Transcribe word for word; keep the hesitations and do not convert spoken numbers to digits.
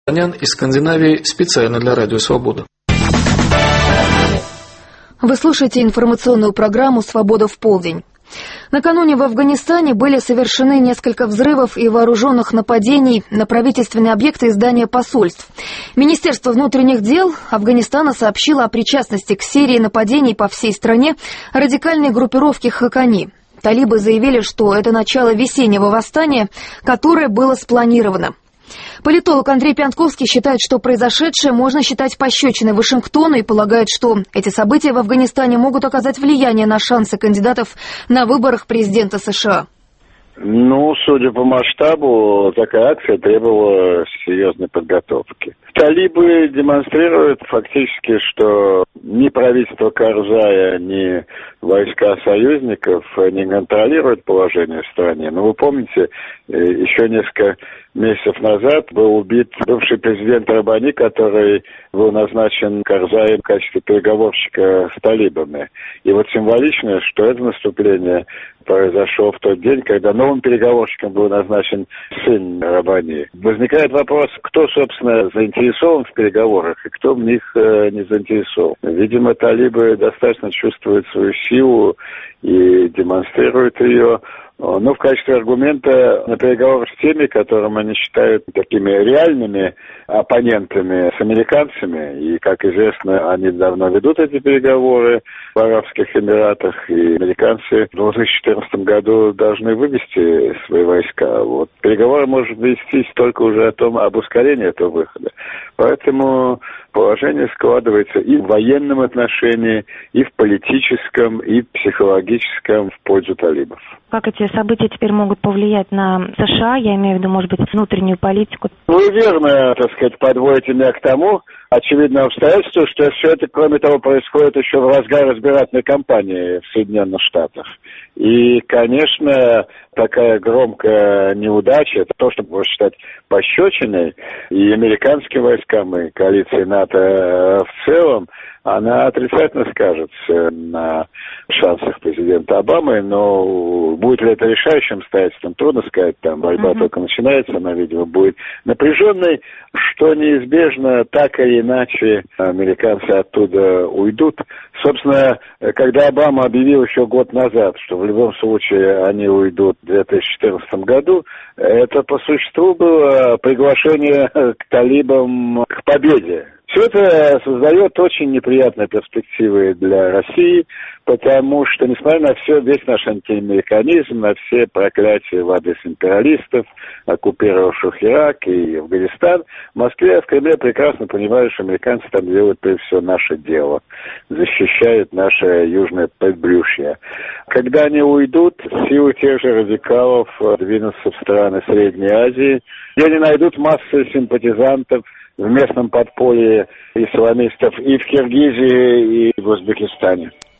Из Скандинавии специально для Радио Свобода. Вы слушаете информационную программу «Свобода в полдень». Накануне в Афганистане были совершены несколько взрывов и вооруженных нападений на правительственные объекты и здания посольств. Министерство внутренних дел Афганистана сообщило о причастности к серии нападений по всей стране радикальной группировки «Хакани». Талибы заявили, что это начало весеннего восстания, которое было спланировано. Политолог Андрей Пьянковский считает, что произошедшее можно считать пощечиной Вашингтону и полагает, что эти события в Афганистане могут оказать влияние на шансы кандидатов на выборах президента США. Ну, судя по масштабу, такая акция требовала серьезной подготовки. Талибы демонстрируют фактически, что ни правительство Карзая, ни войска союзников не контролируют положение в стране. Но вы помните, еще несколько месяцев назад был убит бывший президент Рабани, который был назначен Карзаем в качестве переговорщика с талибами. И вот символично, что это наступление произошло в тот день, когда новым переговорщиком был назначен сын Рабани. Возникает вопрос, кто, собственно, заинтересован в переговорах и кто в них э, не заинтересован. Видимо, талибы достаточно чувствуют свою силу и демонстрируют ее. Но в качестве аргумента на переговорах с теми, которым они считают такими реальными оппонентами, с американцами, и, как известно, они давно ведут эти переговоры в Арабских Эмиратах, и американцы в две тысячи четырнадцатом году должны вывести свои войска. Вот. Переговоры может вестись только уже о том, об ускорении этого выхода. Поэтому положение складывается и в военном отношении, и в политическом, и в психологическом в пользу талибов. Как эти события теперь могут повлиять на США, я имею в виду, может быть, внутреннюю политику? Вы верно, так сказать, подводите меня к тому очевидному обстоятельству, что все это, кроме того, происходит еще в разгар избирательной кампании в Соединенных Штатах. И, конечно, такая громкая неудача, это то, что можно считать пощечиной и американским войскам, и коалиции НАТО в целом, она отрицательно скажется на шансах президента Обамы, но будет ли это решающим обстоятельством, трудно сказать, там борьба mm-hmm. только начинается, она, видимо, будет напряженной, что неизбежно, так или иначе, американцы оттуда уйдут. Собственно, когда Обама объявил еще год назад, что в любом случае они уйдут в две тысячи четырнадцатом году, это по существу было приглашение к талибам к победе. Все это создает очень неприятные перспективы для России, потому что, несмотря на все, весь наш антиамериканизм, на все проклятия в адрес империалистов, оккупировавших Ирак и Афганистан, в Москве, в Кремле прекрасно понимают, что американцы там делают прежде всего наше дело, защищают наше южное предбрюшье. Когда они уйдут, силы тех же радикалов двинутся в страны Средней Азии, где они найдут массу симпатизантов в местном подполье исламистов и в Киргизии, и в Узбекистане.